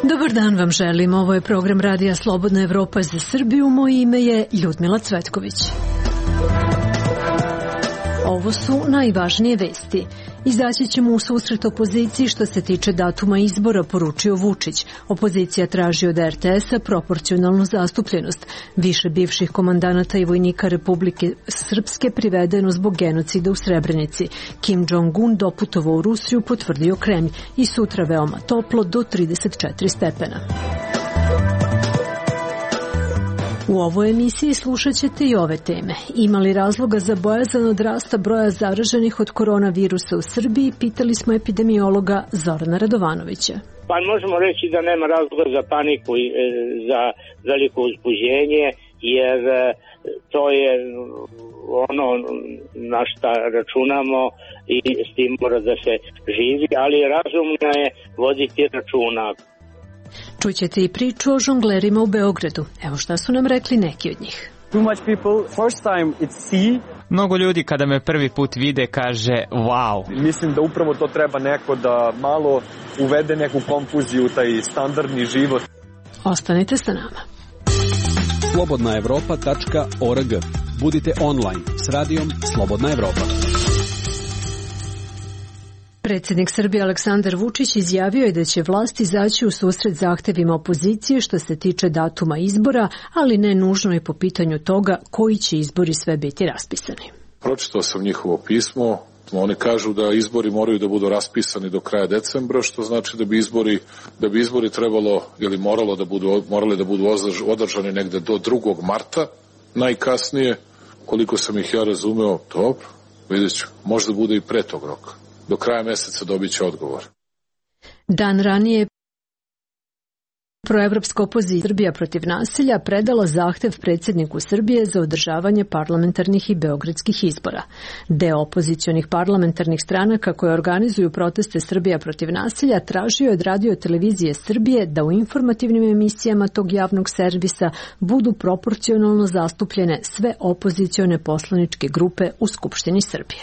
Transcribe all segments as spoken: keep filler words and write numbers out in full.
Dobar dan vam želim. Ovo je program Radija Slobodna Evropa za Srbiju. Moje ime je Ljudmila Cvetković. Ovo su najvažnije vesti. Izaći ćemo u susret opoziciji što se tiče datuma izbora, poručio Vučić. Opozicija traži od er te es-a proporcionalnu zastupljenost. Više bivših komandanata i vojnika Republike Srpske privedeno zbog genocida u Srebrenici. Kim Jong-un doputovao u Rusiju, potvrdio Kremlj, i sutra veoma toplo do trideset četiri stepena. U ovoj emisiji slušat ćete i ove teme. Ima li razloga za bojazan od rasta broja zaraženih od koronavirusa u Srbiji, pitali smo epidemiologa Zorana Radovanovića. Pa možemo reći da nema razloga za paniku i za veliko uzbuđenje, jer to je ono na šta računamo i s tim mora da se živi, ali razumno je voditi računa. Čućete i priču o žonglerima u Beogradu. Evo šta su nam rekli neki od njih. Mnogo ljudi kada me prvi put vide kaže wow. Mislim da upravo to treba neko da malo uvede neku konfuziju u taj standardni život. Ostanite sa nama. slobodna evropa tačka org. Budite online s radijom Slobodna Evropa. Predsjednik Srbije Aleksandar Vučić izjavio je da će vlast izaći u susret zahtevima opozicije što se tiče datuma izbora, ali ne nužno i po pitanju toga koji će izbori sve biti raspisani. Pročitao sam njihovo pismo. Oni kažu da izbori moraju da budu raspisani do kraja decembra, što znači da bi izbori, da bi izbori trebalo ili moralo da budu, morali da budu održani negde do drugog marta, najkasnije. Koliko sam ih ja razumeo, dobro, vidjet ću, možda bude i pre tog roka. Do kraja meseca dobit će odgovor. Dan ranije proevropska opozicija Srbija protiv nasilja predala zahtev predsjedniku Srbije za održavanje parlamentarnih i beogradskih izbora. Deo opozicionih parlamentarnih stranaka koje organizuju proteste Srbija protiv nasilja tražio je od Radio televizije Srbije da u informativnim emisijama tog javnog servisa budu proporcionalno zastupljene sve opozicione poslaničke grupe u Skupštini Srbije.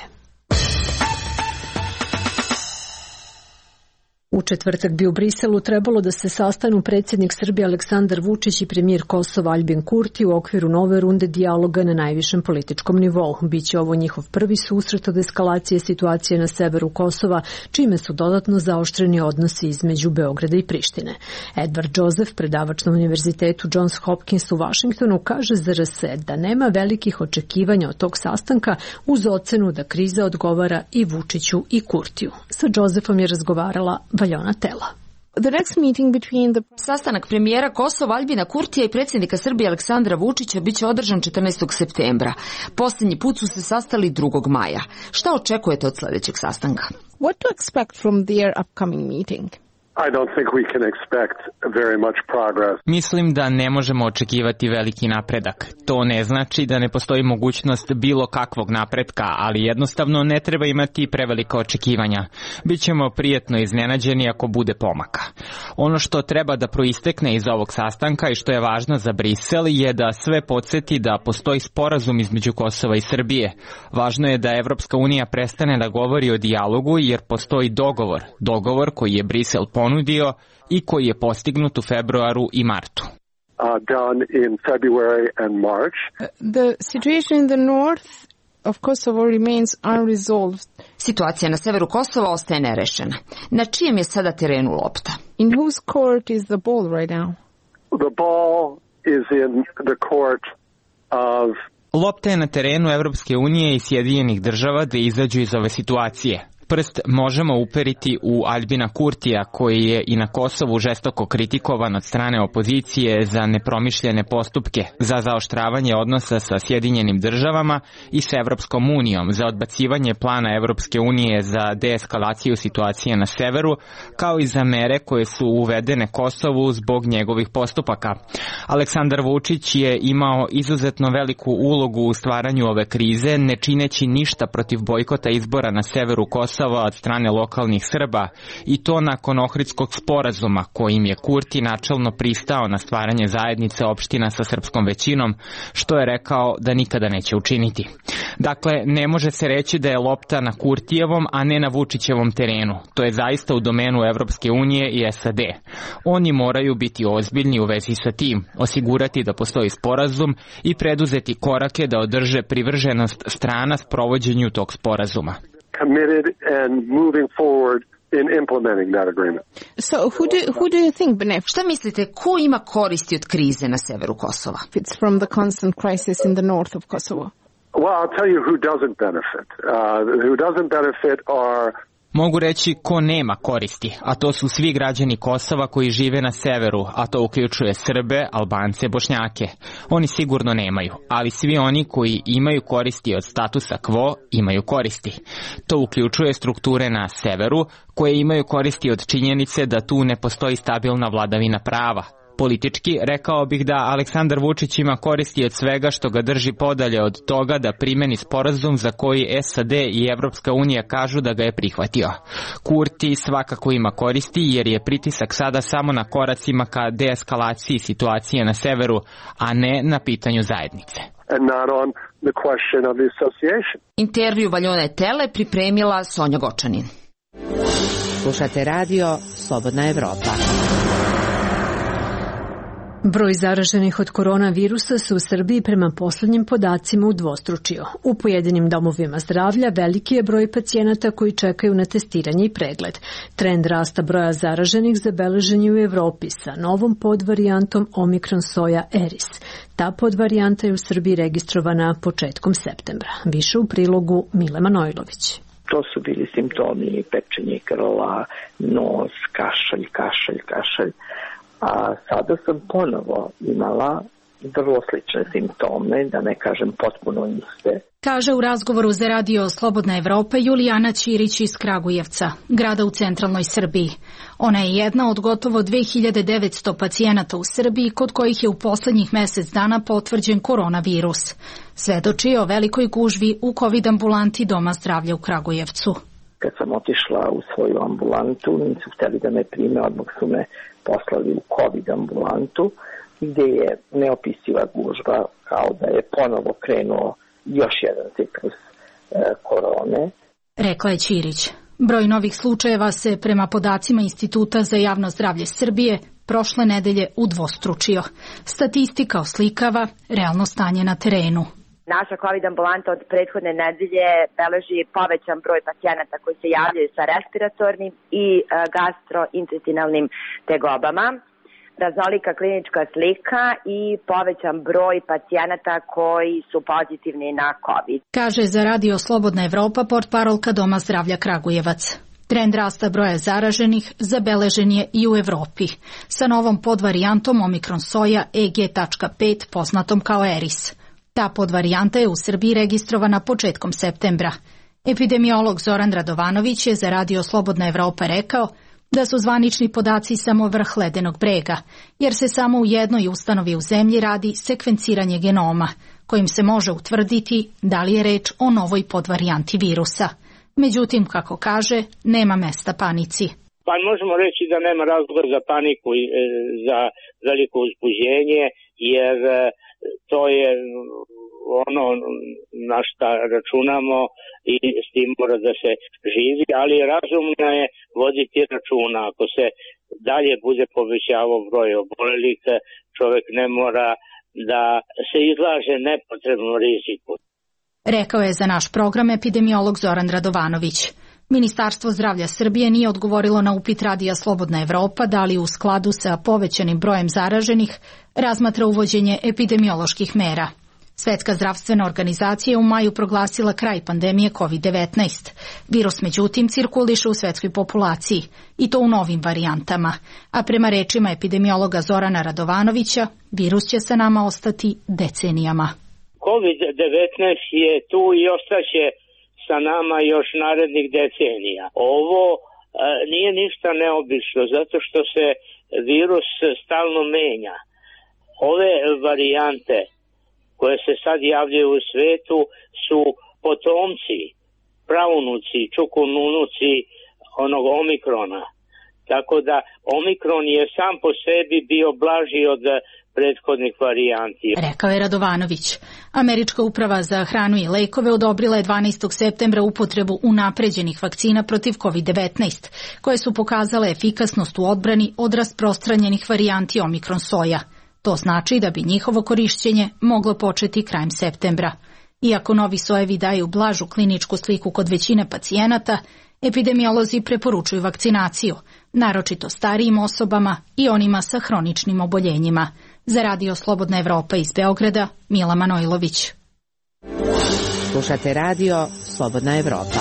U četvrtak bi u Briselu trebalo da se sastanu predsjednik Srbije Aleksandar Vučić i premijer Kosova Aljbin Kurti u okviru nove runde dijaloga na najvišem političkom nivou. Biće ovo njihov prvi susret od eskalacije situacije na severu Kosova, čime su dodatno zaoštreni odnosi između Beograda i Prištine. Edward Joseph, predavač na univerzitetu Johns Hopkins u Vašingtonu, kaže za er es da nema velikih očekivanja od tog sastanka uz ocenu da kriza odgovara i Vučiću i Kurtiju. Sa Josephom je razgovarala Valjona Tela. The next meeting between the... Sastanak premijera Kosova Aljbina Kurtija i predsjednika Srbije Aleksandra Vučića biće održan četrnaestog septembra. Posljednji put su se sastali drugog maja. Šta očekujete od sljedećeg sastanka? What to expect from their upcoming meeting? I don't think we can expect very much progress. Mislim da ne možemo očekivati veliki napredak. To ne znači da ne postoji mogućnost bilo kakvog napretka, ali jednostavno ne treba imati prevelika očekivanja. Bićemo prijetno iznenađeni ako bude pomaka. Ono što treba da proistekne iz ovog sastanka i što je važno za Brisel je da sve podsjeti da postoji sporazum između Kosova i Srbije. Važno je da Evropska unija prestane da govori o dijalogu jer postoji dogovor. Dogovor koji je Brisel ponudio i koji je postignut u februaru i martu. Uh, done in February and March. The situation in the north of Kosovo remains unresolved. Situacija na severu Kosova ostaje nerešena. Na čijem je sada terenu lopta? In whose court is the ball right now? The ball is in the court of... Lopta je na terenu Evropske unije i Sjedinjenih država da izađu iz ove situacije. Prst možemo uperiti u Aljbina Kurtija, koji je i na Kosovu žestoko kritikovan od strane opozicije za nepromišljene postupke, za zaoštravanje odnosa sa Sjedinjenim državama i sa Evropskom unijom, za odbacivanje plana Evropske unije za deeskalaciju situacije na severu, kao i za mere koje su uvedene Kosovu zbog njegovih postupaka. Aleksandar Vučić je imao izuzetno veliku ulogu u stvaranju ove krize, ne čineći ništa protiv bojkota izbora na severu Kosova Kosova od strane lokalnih Srba i to nakon Ohridskog sporazuma kojim je Kurti načelno pristao na stvaranje zajednice opština sa srpskom većinom, što je rekao da nikada neće učiniti. Dakle, ne može se reći da je lopta na Kurtijevom, a ne na Vučićevom terenu. To je zaista u domenu Evropske unije i S A D. Oni moraju biti ozbiljni u vezi sa tim, osigurati da postoji sporazum i preduzeti korake da održe privrženost strana s provođenju tog sporazuma. Committed and moving forward in implementing that agreement. So who do who do you think benefits? Šta mislite, ko ima koristi od krize na severu Kosova? It's from the constant crisis in the north of Kosovo. Well, I'll tell you who doesn't benefit. Uh, who doesn't benefit are Mogu reći ko nema koristi, a to su svi građani Kosova koji žive na severu, a to uključuje Srbe, Albance, Bošnjake. Oni sigurno nemaju, ali svi oni koji imaju koristi od statusa quo imaju koristi. To uključuje strukture na severu koje imaju koristi od činjenice da tu ne postoji stabilna vladavina prava. Politički, rekao bih da Aleksandar Vučić ima koristi od svega što ga drži podalje od toga da primeni sporazum za koji S A D i Evropska unija kažu da ga je prihvatio. Kurti svakako ima koristi jer je pritisak sada samo na koracima ka deeskalaciji situacije na severu, a ne na pitanju zajednice. And not on the question of the association. Intervju Valjone Tele pripremila Sonja Gočanin. Slušate radio Slobodna Evropa. Broj zaraženih od koronavirusa se u Srbiji prema poslednjim podacima udvostručio. U pojedinim domovima zdravlja veliki je broj pacijenata koji čekaju na testiranje i pregled. Trend rasta broja zaraženih zabeležen je u Evropi sa novom podvarijantom Omikron soja Eris. Ta podvarijanta je u Srbiji registrovana početkom septembra. Više u prilogu Mile Manojlović. To su bili simptomi pečenje grla, nos, kašalj, kašalj, kašalj. A sada sam ponovo imala vrlo slične simptome, da ne kažem potpuno iste. Kaže u razgovoru za radio Slobodna Evropa Julijana Ćirić iz Kragujevca, grada u centralnoj Srbiji. Ona je jedna od gotovo dve hiljade devetsto pacijenata u Srbiji kod kojih je u poslednjih mesec dana potvrđen koronavirus. Svedoči o velikoj gužvi u COVID ambulanti Doma zdravlja u Kragujevcu. Kad sam otišla u svoju ambulantu, nisu hteli da me prime, odmah su me poslali u COVID ambulantu, gde je neopisiva gužva, kao da je ponovo krenuo još jedan ciklus e, korone. Rekla je Ćirić. Broj novih slučajeva se, prema podacima Instituta za javno zdravlje Srbije, prošle nedelje udvostručio. Statistika oslikava realno stanje na terenu. Naša COVID ambulanta od prethodne nedelje beleži povećan broj pacijenata koji se javljaju sa respiratornim i gastrointestinalnim tegobama, raznolika klinička slika i povećan broj pacijenata koji su pozitivni na COVID. Kaže za radio Slobodna Evropa portparolka Doma zdravlja Kragujevac. Trend rasta broja zaraženih zabeležen je i u Evropi, sa novom podvarijantom Omikron soja E G pet poznatom kao Eris. Ta podvarijanta je u Srbiji registrovana početkom septembra. Epidemiolog Zoran Radovanović je za radio Slobodna Evropa rekao da su zvanični podaci samo vrh ledenog brega, jer se samo u jednoj ustanovi u zemlji radi sekvenciranje genoma, kojim se može utvrditi da li je reč o novoj podvarijanti virusa. Međutim, kako kaže, nema mesta panici. Pa možemo reći da nema razloga za paniku i za veliko uzbuđenje, jer to je ono na šta računamo i s tim mora da se živi, ali razumno je voditi računa. Ako se dalje bude povećavao broj obolelih, čovjek ne mora da se izlaže nepotrebnom riziku. Rekao je za naš program epidemiolog Zoran Radovanović. Ministarstvo zdravlja Srbije nije odgovorilo na upit radija Slobodna Evropa da li u skladu sa povećanim brojem zaraženih razmatra uvođenje epidemioloških mera. Svetska zdravstvena organizacija je u maju proglasila kraj pandemije COVID devetnaest. Virus međutim cirkuliše u svetskoj populaciji i to u novim varijantama, a prema rečima epidemiologa Zorana Radovanovića virus će sa nama ostati decenijama. COVID devetnaest je tu i ostaće sa nama još narednih decenija. Ovo e, nije ništa neobično zato što se virus stalno menja. Ove varijante koje se sad javljaju u svetu su potomci pravunuci, čukununuci onog omikrona. Tako da omikron je sam po sebi bio blaži od prethodnih varijanti. Rekao je Radovanović. Američka uprava za hranu i lekove odobrila je dvanaestog septembra upotrebu unapređenih vakcina protiv kovid devetnaest, koje su pokazale efikasnost u odbrani od rasprostranjenih varijanti omikron soja. To znači da bi njihovo korišćenje moglo početi krajem septembra. Iako novi sojevi daju blažu kliničku sliku kod većine pacijenata, epidemiolozi preporučuju vakcinaciju, naročito starijim osobama i onima sa hroničnim oboljenjima. Za Radio Slobodna Evropa iz Beograda, Mila Manojlović. Slušate Radio Slobodna Evropa.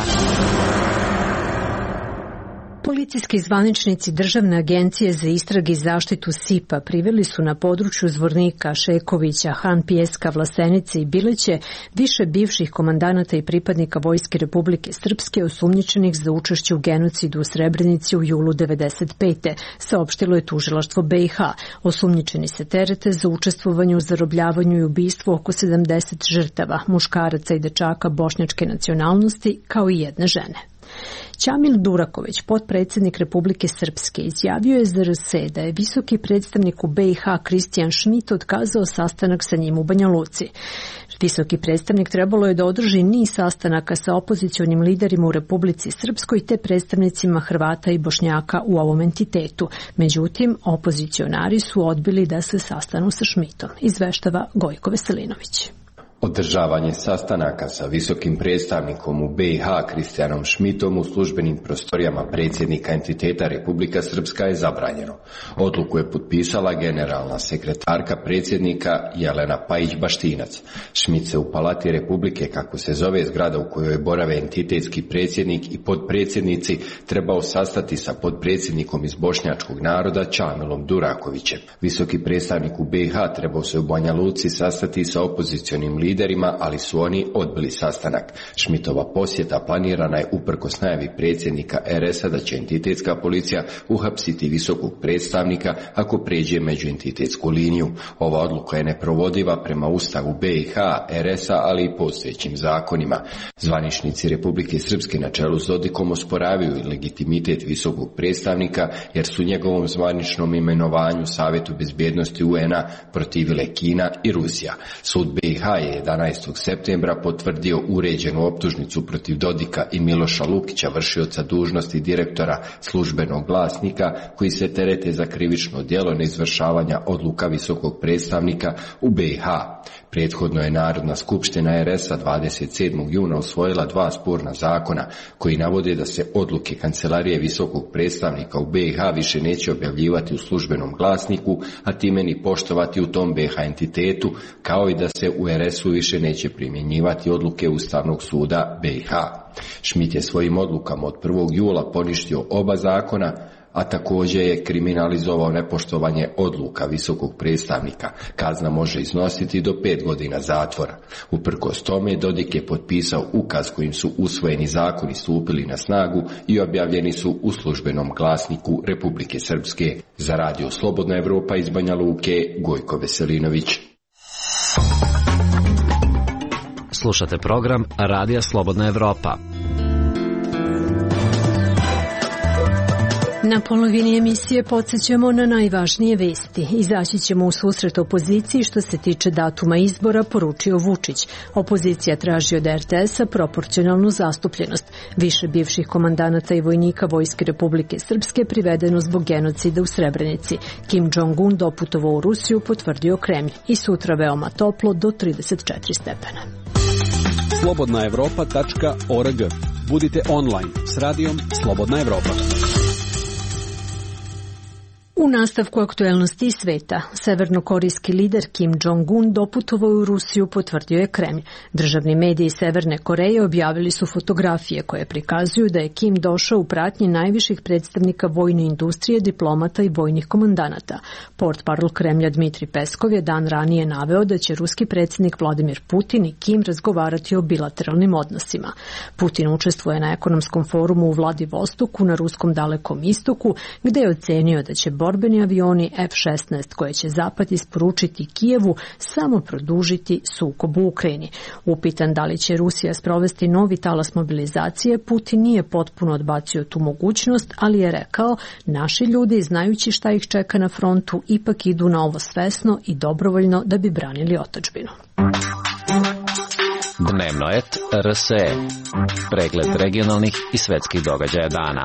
Policijski zvaničnici Državne agencije za istrage i zaštitu S I P-a priveli su na području Zvornika, Šekovića, Han Pijeska, Vlasenice i Bileće više bivših komandanata i pripadnika Vojske Republike Srpske osumnjičenih za učešće u genocidu u Srebrenici u julu devedeset pete. Saopštilo je tužilaštvo B i H. Osumnjičeni se terete za učestvovanje u zarobljavanju i ubistvu oko sedamdeset žrtava, muškaraca i dečaka bošnjačke nacionalnosti, kao i jedne žene. Ćamil Duraković, potpredsjednik Republike Srpske, izjavio je za R S da je visoki predstavnik u B i H Kristijan Šmit otkazao sastanak sa njim u Banja Luci. Visoki predstavnik trebalo je da održi niz sastanaka sa opozicionim liderima u Republici Srpskoj te predstavnicima Hrvata i Bošnjaka u ovom entitetu. Međutim, opozicionari su odbili da se sastanu sa Šmitom, izveštava Gojko Veselinović. Održavanje sastanaka sa visokim predstavnikom u B i H Kristijanom Šmitom u službenim prostorijama predsjednika entiteta Republika Srpska je zabranjeno. Odluku je potpisala generalna sekretarka predsjednika Jelena Pajić-Baštinac. Šmit se u Palati Republike, kako se zove zgrada u kojoj borave entitetski predsjednik i podpredsjednici, trebao sastati sa podpredsjednikom iz bošnjačkog naroda Ćamilom Durakovićem. Visoki predstavnik u B i H trebao se u Banja Luci sastati sa opozicionim liderima liderima, ali su oni odbili sastanak. Šmitova posjeta planirana je uprkos najavi predsjednika R S-a da će entitetska policija uhapsiti visokog predstavnika ako pređe međuentitetsku liniju. Ova odluka je neprovodiva prema Ustavu B i H, R S-a, ali i postojećim zakonima. Zvaničnici Republike Srpske na čelu s Dodikom osporavaju legitimitet visokog predstavnika jer su njegovom zvaničnom imenovanju Savjetu bezbjednosti U N-a protivile Kina i Rusija. Sud B i H je jedanaestog septembra potvrdio uređenu optužnicu protiv Dodika i Miloša Lukića, vršioca dužnosti direktora Službenog glasnika, koji se terete za krivično djelo neizvršavanja odluka visokog predstavnika u B i H. Prethodno je Narodna skupština R S-a dvadeset sedmog juna usvojila dva sporna zakona koji navode da se odluke Kancelarije visokog predstavnika u B i H više neće objavljivati u Službenom glasniku, a time ni poštovati u tom B i H entitetu, kao i da se u R S-u više neće primjenjivati odluke Ustavnog suda B i H. Šmit je svojim odlukama od prvog jula poništio oba zakona, a također je kriminalizovao nepoštovanje odluka visokog predstavnika. Kazna može iznositi do pet godina zatvora. Uprkos tome, Dodik je potpisao ukaz kojim su usvojeni zakoni stupili na snagu i objavljeni su u Službenom glasniku Republike Srpske. Za Radio Slobodna Evropa iz Banja Luke, Gojko Veselinović. Slušate program Radija Slobodna Evropa. Na polovini emisije podsjećamo na najvažnije vesti. Izaći ćemo u susret opoziciji što se tiče datuma izbora, poručio Vučić. Opozicija traži od R T S-a proporcionalnu zastupljenost. Više bivših komandanata i vojnika Vojske Republike Srpske privedeno zbog genocida u Srebrenici. Kim Jong-un doputovao u Rusiju, potvrdio Kremlj. I sutra veoma toplo do trideset četiri stepena. slobodna evropa tačka org. Budite online s radijom Slobodna Evropa. U nastavku aktuelnosti sveta, severnokorejski lider Kim Jong-un doputovao u Rusiju, potvrdio je Kremlj. Državni mediji Severne Koreje objavili su fotografije koje prikazuju da je Kim došao u pratnji najviših predstavnika vojne industrije, diplomata i vojnih komandanata. Portparol Kremlja Dmitri Peskov je dan ranije naveo da će ruski predsjednik Vladimir Putin i Kim razgovarati o bilateralnim odnosima. Putin učestvuje na ekonomskom forumu u Vladivostoku na ruskom Dalekom istoku, gde je ocenio da će borba borbeni avioni F šesnaest koje će Zapad isporučiti Kijevu samo produžiti sukob u Ukrajini. Upitan da li će Rusija sprovesti novi talas mobilizacije, Putin nije potpuno odbacio tu mogućnost, ali je rekao: naši ljudi, znajući šta ih čeka na frontu, ipak idu na ovo svesno i dobrovoljno da bi branili otadžbinu. Dnevno et R S E. Pregled regionalnih i svetskih događaja dana.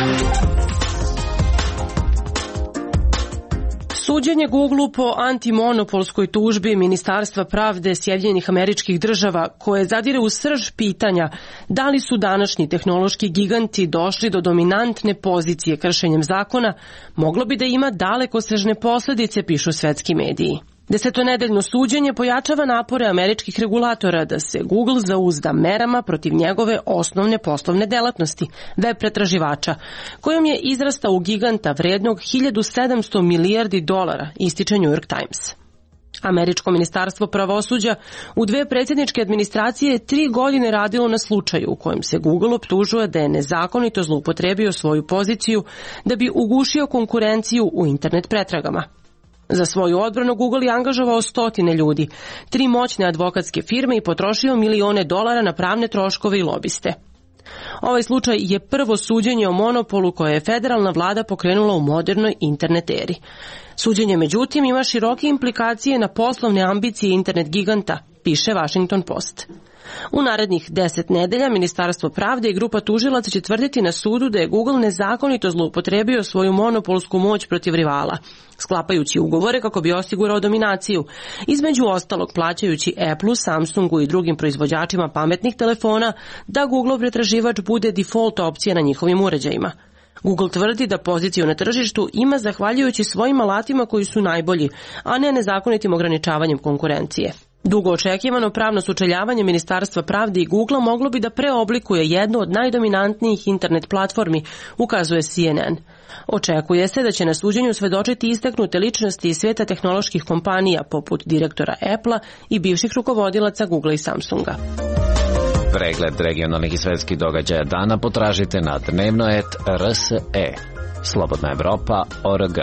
Suđenje Googleu po antimonopolskoj tužbi Ministarstva pravde Sjedinjenih Američkih Država, koje zadire u srž pitanja da li su današnji tehnološki giganti došli do dominantne pozicije kršenjem zakona, moglo bi da ima dalekosežne posledice, pišu svetski mediji. Desetonedeljno suđenje pojačava napore američkih regulatora da se Google zauzda merama protiv njegove osnovne poslovne delatnosti, web pretraživača, kojom je izrastao u giganta vrednog hiljadu sedamsto milijardi dolara, ističe New York Times. Američko ministarstvo pravosuđa u dve predsjedničke administracije je tri godine radilo na slučaju u kojem se Google optužuje da je nezakonito zloupotrebio svoju poziciju da bi ugušio konkurenciju u internet pretragama. Za svoju odbranu Google je angažovao stotine ljudi, tri moćne advokatske firme i potrošio milione dolara na pravne troškove i lobiste. Ovaj slučaj je prvo suđenje o monopolu koje je federalna vlada pokrenula u modernoj internet eri. Suđenje, međutim, ima široke implikacije na poslovne ambicije internet giganta, piše Washington Post. U narednih deset nedelja Ministarstvo pravde i grupa tužilaca će tvrditi na sudu da je Google nezakonito zloupotrebio svoju monopolsku moć protiv rivala, sklapajući ugovore kako bi osigurao dominaciju, između ostalog plaćajući Appleu, Samsungu i drugim proizvođačima pametnih telefona da Google pretraživač bude default opcija na njihovim uređajima. Google tvrdi da poziciju na tržištu ima zahvaljujući svojim alatima koji su najbolji, a ne nezakonitim ograničavanjem konkurencije. Dugo očekivano pravno sučeljavanje Ministarstva pravde i Googlea moglo bi da preoblikuje jednu od najdominantnijih internet platformi, ukazuje C N N. Očekuje se da će na suđenju svedočiti istaknute ličnosti iz svijeta tehnoloških kompanija poput direktora Applea i bivših rukovodilaca Googlea i Samsunga. Pregled regionalnih i svetskih događaja dana potražite na dnevno et R S E. Slobodna Evropa точка org.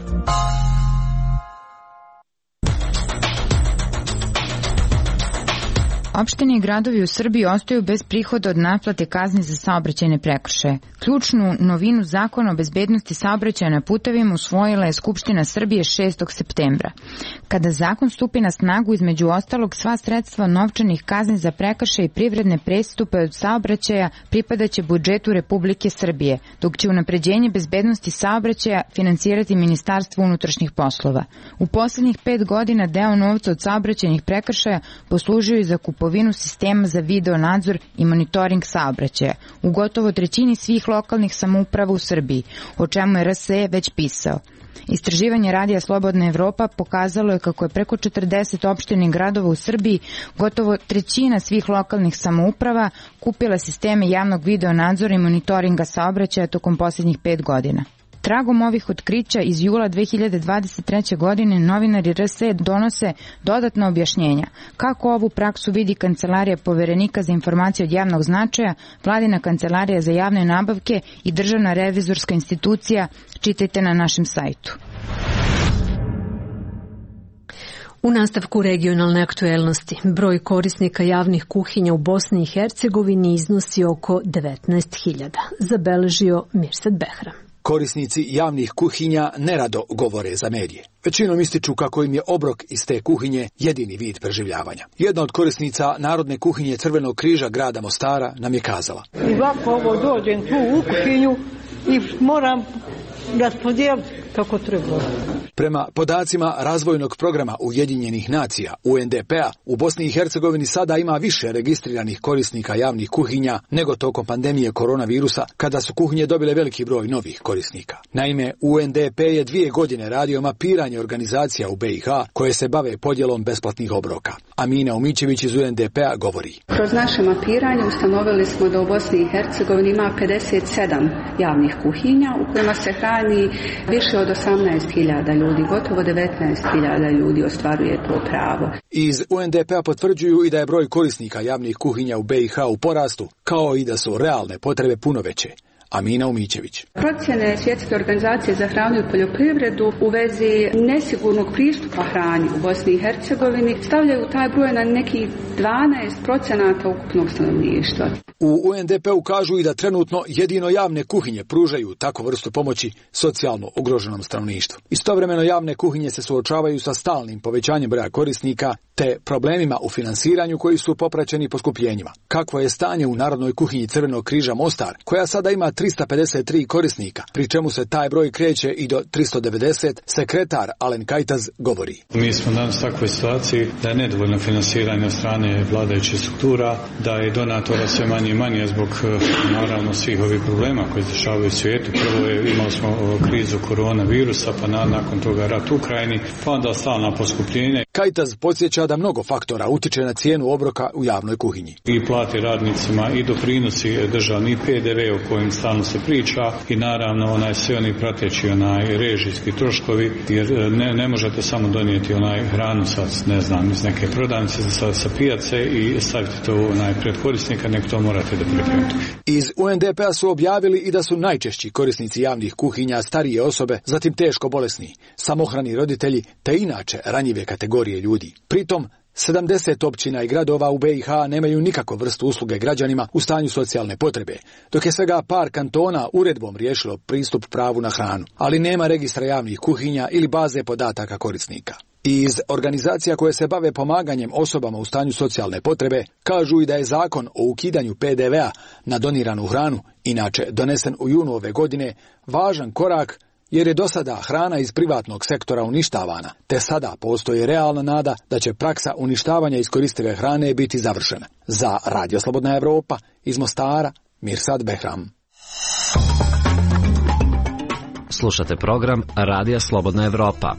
Opštine i gradovi u Srbiji ostaju bez prihoda od naplate kazni za saobraćajne prekršaje. Ključnu novinu Zakona o bezbednosti saobraćaja na putevima usvojila je Skupština Srbije šestog septembra. Kada zakon stupi na snagu, između ostalog, sva sredstva novčanih kazni za prekršaje i privredne prestupe od saobraćaja pripadaće budžetu Republike Srbije, dok će unapređenje bezbednosti saobraćaja finansirati Ministarstvo unutrašnjih poslova. U poslednjih pet godina deo novca od saobraćajnih prekršaja poslužio i za kupovinu sistema za video nadzor i monitoring saobraćaja u gotovo trećini svih lokalnih samouprava u Srbiji, o čemu je R S E već pisao. Istraživanje radija Slobodna Evropa pokazalo je kako je preko četrdeset opština i gradova u Srbiji, gotovo trećina svih lokalnih samouprava, kupila sisteme javnog video nadzora i monitoringa saobraćaja tokom posljednjih pet godina. Tragom ovih otkrića iz jula dve hiljade dvadeset treće. godine novinari R S E donose dodatna objašnjenja. Kako ovu praksu vidi Kancelarija Poverenika za informacije od javnog značaja, Vladina Kancelarija za javne nabavke i Državna revizorska institucija, čitajte na našem sajtu. U nastavku regionalne aktuelnosti, broj korisnika javnih kuhinja u Bosni i Hercegovini iznosi oko devetnaest hiljada, zabeležio Mirsad Behram. Korisnici javnih kuhinja nerado govore za medije. Većinom ističu kako im je obrok iz te kuhinje jedini vid preživljavanja. Jedna od korisnica Narodne kuhinje Crvenog križa grada Mostara nam je kazala: I ovako ovo dođem tu u kuhinju i moram raspodijeliti kako treba. Prema podacima razvojnog programa Ujedinjenih nacija U N D P-a, u Bosni i Hercegovini sada ima više registriranih korisnika javnih kuhinja nego tokom pandemije koronavirusa, kada su kuhinje dobile veliki broj novih korisnika. Naime, U N D P je dvije godine radio mapiranje organizacija u B i H koje se bave podjelom besplatnih obroka. Amina Umićević iz U N D P-a govori: Kroz naše mapiranje ustanovili smo da u Bosni i Hercegovini ima pedeset sedam javnih kuhinja u kojima se hrani više od osamnaest hiljada ljudi, gotovo devetnaest hiljada ljudi ostvaruje to pravo. Iz U N D P-a potvrđuju i da je broj korisnika javnih kuhinja u B i H u porastu, kao i da su realne potrebe puno veće. Amina Umićević. Procjene Svjetske organizacije za hranu i poljoprivredu u vezi nesigurnog pristupa hrani u Bosni i Hercegovini stavljaju taj broj na nekih dvanaest procenata ukupnog stanovništva. U U N D P-u kažu i da trenutno jedino javne kuhinje pružaju takvu vrstu pomoći socijalno ugroženom stanovništvu. Istovremeno javne kuhinje se suočavaju sa stalnim povećanjem broja korisnika te problemima u finansiranju koji su popraćeni poskupljenjima. Kakvo je stanje u Narodnoj kuhinji Crvenog križa Mostar, koja sada ima trista pedeset tri korisnika, pri čemu se taj broj kreće i do tristo devedeset, sekretar Alen Kajtaz govori. Mi smo danas u takvoj situaciji da je nedovoljno finansiranje od strane vladajućih struktura, da je donatora sve manje i manje zbog naravno svih ovih problema koji se dešavaju u svijetu. Prvo je, imali smo krizu koronavirusa, pa nakon toga rat u Ukrajini, pa onda stalna poskupljenja. Kajtaz podsjeća da mnogo faktora utiče na cijenu obroka u javnoj kuhinji. I plate radnicima, i doprinosi državni, i P D V o kojem stalno se priča, i naravno onaj sve oni prateći onaj režijski troškovi, jer ne, ne možete samo donijeti onaj hranu sad, ne znam, iz neke prodavnice sa, sa pijace i staviti to onaj pred korisnika, nek to morate da pripremite. Iz U N D P-a su objavili i da su najčešći korisnici javnih kuhinja starije osobe, zatim teško bolesni, samohrani roditelji te inače ranjive kategorije ljudi. Pritom, sedamdeset općina i gradova u B i H nemaju nikakvu vrstu usluge građanima u stanju socijalne potrebe, dok je svega par kantona uredbom riješilo pristup pravu na hranu, ali nema registra javnih kuhinja ili baze podataka korisnika. Iz organizacija koje se bave pomaganjem osobama u stanju socijalne potrebe kažu i da je zakon o ukidanju P D V-a na doniranu hranu, inače donesen u junu ove godine, važan korak jer je do sada hrana iz privatnog sektora uništavana, te sada postoji realna nada da će praksa uništavanja iskoristive hrane biti završena. Za Radio Slobodna Evropa iz Mostara, Mirsad Behram. Slušate program Radija Slobodna Evropa.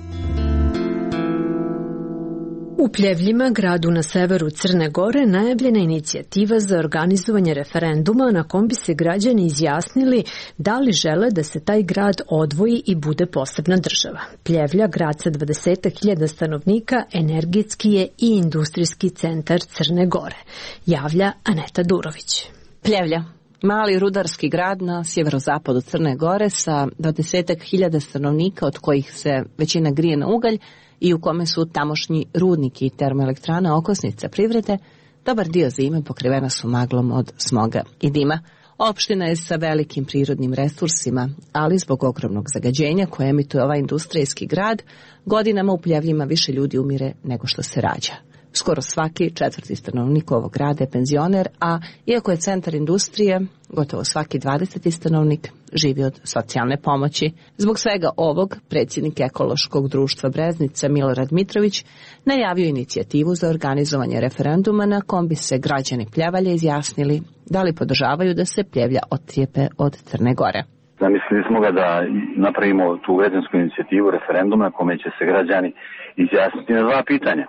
U Pljevljima, gradu na severu Crne Gore, najavljena inicijativa za organizovanje referenduma na kom bi se građani izjasnili da li žele da se taj grad odvoji i bude posebna država. Pljevlja, grad sa dvadeset hiljada stanovnika, energetski je i industrijski centar Crne Gore, javlja Aneta Durović. Pljevlja, mali rudarski grad na sjeverozapadu Crne Gore sa dvadeset hiljada stanovnika, od kojih se većina grije na ugalj, i u kome su tamošnji rudniki i termoelektrana okosnica privrede, dobar dio zime pokrivena su maglom od smoga i dima. Opština je sa velikim prirodnim resursima, ali zbog ogromnog zagađenja koje emituje ovaj industrijski grad, godinama u Pljevljima više ljudi umire nego što se rađa. Skoro svaki četvrti stanovnik ovog grada je penzioner, a iako je centar industrije, gotovo svaki dvadeseti stanovnik živi od socijalne pomoći. Zbog svega ovog, predsjednik Ekološkog društva Breznica Milorad Mitrović najavio inicijativu za organizovanje referenduma na kom bi se građani Pljevalja izjasnili da li podržavaju da se Pljevlja odcijepe od Crne Gore. Zamislili smo ga da napravimo tu građansku inicijativu referenduma kome će se građani izjasniti na dva pitanja.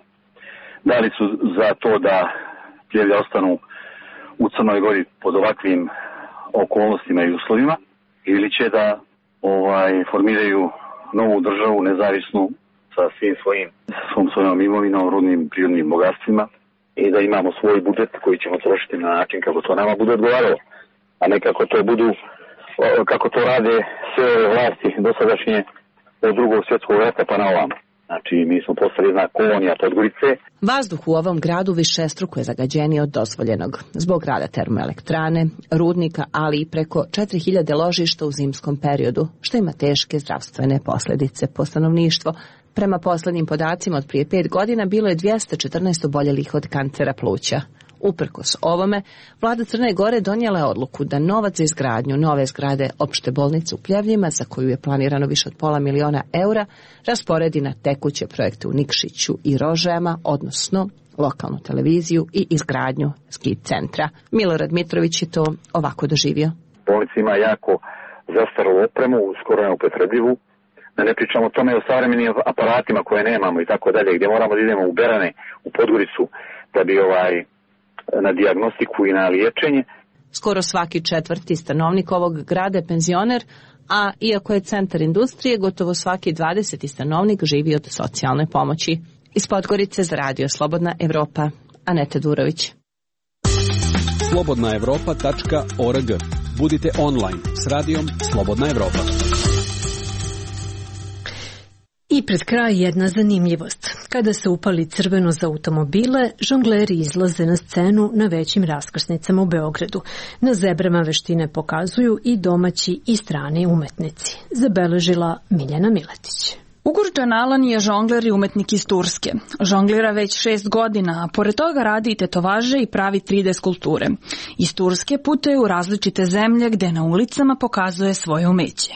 Da li su za to da Pljevlja ostanu u Crnoj Gori pod ovakvim okolnostima i uslovima, ili će da ovaj formiraju novu državu nezavisnu sa svim svojim svom svojom imovinom, rudnim prirodnim bogatstvima, i da imamo svoj budžet koji ćemo trošiti na način kako to nama bude odgovaralo, a ne kako to budu kako to rade sve vlasti dosadašnje od drugog svjetskog rata pa na ovamo. Znači, mi smo postali jedna kolonija Podgorice. Vazduh u ovom gradu višestruko je zagađeniji od dozvoljenog. Zbog rada termoelektrane, rudnika, ali i preko četiri hiljade ložišta u zimskom periodu, što ima teške zdravstvene posljedice po stanovništvo. Prema poslednjim podacima od prije pet godina bilo je dvjesto četrnaest oboljelih od kancera pluća. Uprkos ovome, vlada Crne Gore donijela je odluku da novac za izgradnju nove zgrade opšte bolnice u Pljevljima, za koju je planirano više od pola miliona eura, rasporedi na tekuće projekte u Nikšiću i Rožajama, odnosno lokalnu televiziju i izgradnju ski centra. Milorad Mitrović je to ovako doživio. Bolnica ima jako zastaru opremu, skoro neupotrebljivu, da ne pričamo o tome o savremenim aparatima koje nemamo i tako dalje, gdje moramo da idemo u Berane, u Podgoricu, da bi ovaj na dijagnostiku i na liječenje. Skoro svaki četvrti stanovnik ovog grada je penzioner, a iako je centar industrije, gotovo svaki dvadeseti stanovnik živi od socijalne pomoći. Iz Podgorice za Radio Slobodna Evropa, Aneta Durović. slobodna evropa tačka org. Budite online s radijom Slobodna Evropa. I pred kraj jedna zanimljivost. Kada se upali crveno za automobile, žongleri izlaze na scenu na većim raskrsnicama u Beogradu. Na zebrama veštine pokazuju i domaći i strani umetnici. Zabeležila Miljana Miletić. Ugurđan Alan je žongler i umetnik iz Turske. Žonglira već šest godina, a pored toga radi i tetovaže i pravi tri D skulpture. Iz Turske putuje u različite zemlje gde na ulicama pokazuje svoje umeće.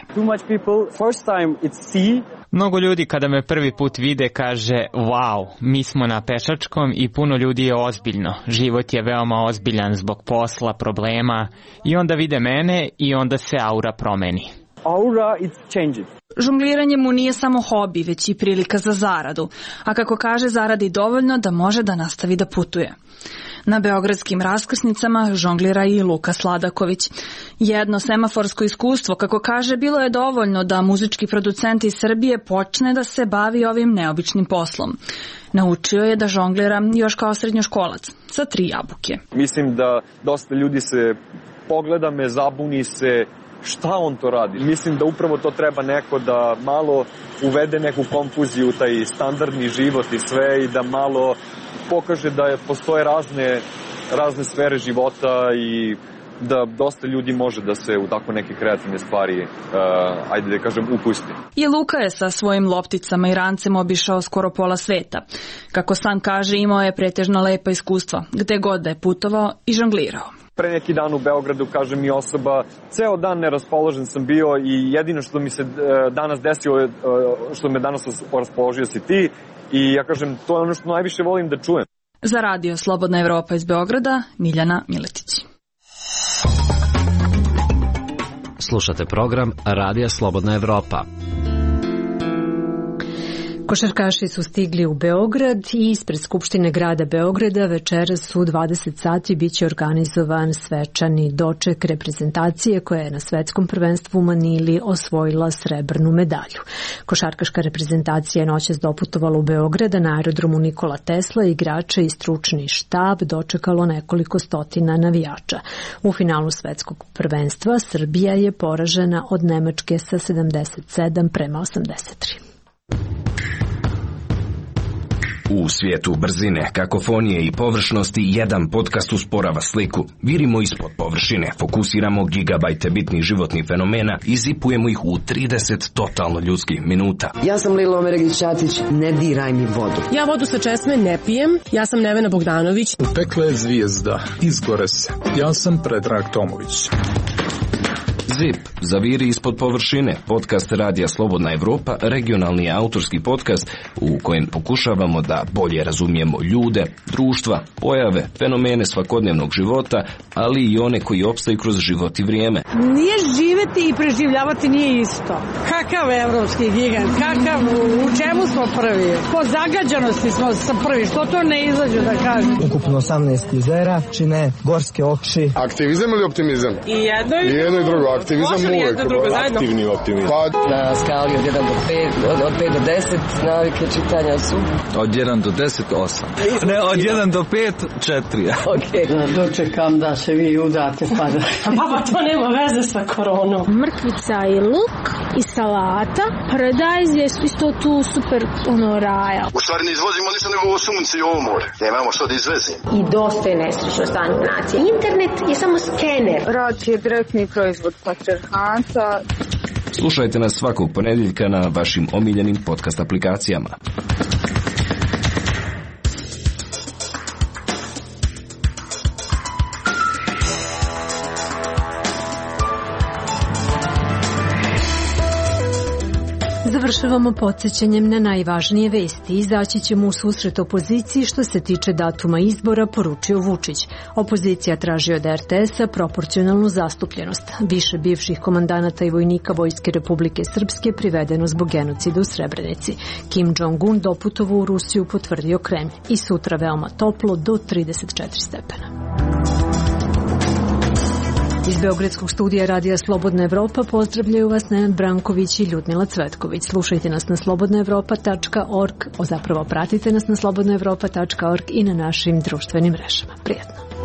Mnogo ljudi kada me prvi put vide kaže wow, mi smo na pešačkom i puno ljudi je ozbiljno. Život je veoma ozbiljan zbog posla, problema i onda vide mene i onda se aura promeni. Aura it changes. Žongliranje mu nije samo hobi, već i prilika za zaradu, a kako kaže zaradi dovoljno da može da nastavi da putuje. Na beogradskim raskrsnicama žonglira i Luka Sladaković. Jedno semaforsko iskustvo, kako kaže, bilo je dovoljno da muzički producent iz Srbije počne da se bavi ovim neobičnim poslom. Naučio je da žonglira još kao srednjoškolac, sa tri jabuke. Mislim da dosta ljudi se pogleda me, zabuni se, šta on to radi? Mislim da upravo to treba neko da malo uvede neku konfuziju u taj standardni život i sve i da malo pokaže da je, postoje razne, razne sfere života i da dosta ljudi može da se u tako neke kreativne stvari, uh, ajde da kažem, upusti. I Luka je sa svojim lopticama i rancem obišao skoro pola sveta. Kako sam kaže, imao je pretežno lepa iskustva, gde god da je putovao i žonglirao. Pre neki dan u Beogradu, kaže mi osoba, ceo dan neraspoložen sam bio i jedino što mi se danas desilo, što me danas raspoložio si ti i ja kažem, to je ono što najviše volim da čujem. Za radio Slobodna Evropa iz Beograda, Miljana Miletić. Slušate program Radija Slobodna Evropa. Košarkaši su stigli u Beograd i ispred Skupštine grada Beograda večeras u dvadeset sati biće organizovan svečani doček reprezentacije koja je na svetskom prvenstvu u Manili osvojila srebrnu medalju. Košarkaška reprezentacija je noćas doputovala u Beograd, na aerodromu Nikola Tesla igrače i stručni štab dočekalo nekoliko stotina navijača. U finalu svetskog prvenstva Srbija je poražena od Nemačke sa sedamdeset sedam prema osamdeset tri. U svijetu brzine, kakofonije i površnosti jedan podcast usporava sliku. Virimo ispod površine, fokusiramo gigabajte bitnih životnih fenomena i zipujemo ih u trideset totalno ljudskih minuta. Ja sam Lila Omeregić-Ćatić, ne diraj mi vodu. Ja vodu sa česme ne pijem, ja sam Nevena Bogdanović. Upekla je zvijezda, izgore se. Ja sam Predrag Tomović. Zip, zaviri ispod površine, podcast Radija Slobodna Evropa, regionalni autorski podcast u kojem pokušavamo da bolje razumijemo ljude, društva, pojave, fenomene svakodnevnog života, ali i one koji opstaju kroz život i vrijeme. Nije živeti i preživljavati nije isto. Kakav evropski gigant, kakav, u čemu smo prvi? Po zagađanosti smo prvi, što to ne izađu da kažem? Ukupno osamnaest jezera, čine gorske oči. Aktivizam ili optimizam? I jedno i, I jedno i drugo. Aktivizam uvek, aktivni optimizam. Pa... Na skali od jedan do pet, od, od pet do deset, navike čitanja su... Od jedan do deset, osam. Ne, od jedan do pet, četiri. Okej. Okay. Dočekam da se vi udate pa da... Baba, to nema veze sa koronom. Mrkvica i luk i salata. Paradajz je isto tu super ono raja. U stvari ne izvozimo ništa nego ovo sunce i ovo more. Nemamo što da izvezimo. I dosta je nestručno stanje nacije. Internet je samo skener. Rad je direktni proizvod patrijarhata. Slušajte nas svakog ponedjeljka na vašim omiljenim podcast aplikacijama. Završavamo podsjećanjem na najvažnije vesti. Izaći ćemo u susret opoziciji što se tiče datuma izbora, poručio Vučić. Opozicija traži od er te es-a proporcionalnu zastupljenost. Više bivših komandanata i vojnika Vojske Republike Srpske privedeno zbog genocida u Srebrenici. Kim Jong-un doputovo u Rusiju, potvrdio Kremlj. I sutra veoma toplo do trideset četiri stepena. Iz Beogradskog studija Radija Slobodna Evropa pozdravljaju vas Nenad Branković i Ljudmila Cvetković. Slušajte nas na slobodna evropa tačka org, o zapravo pratite nas na slobodna evropa tačka org i na našim društvenim mrežama. Prijetno!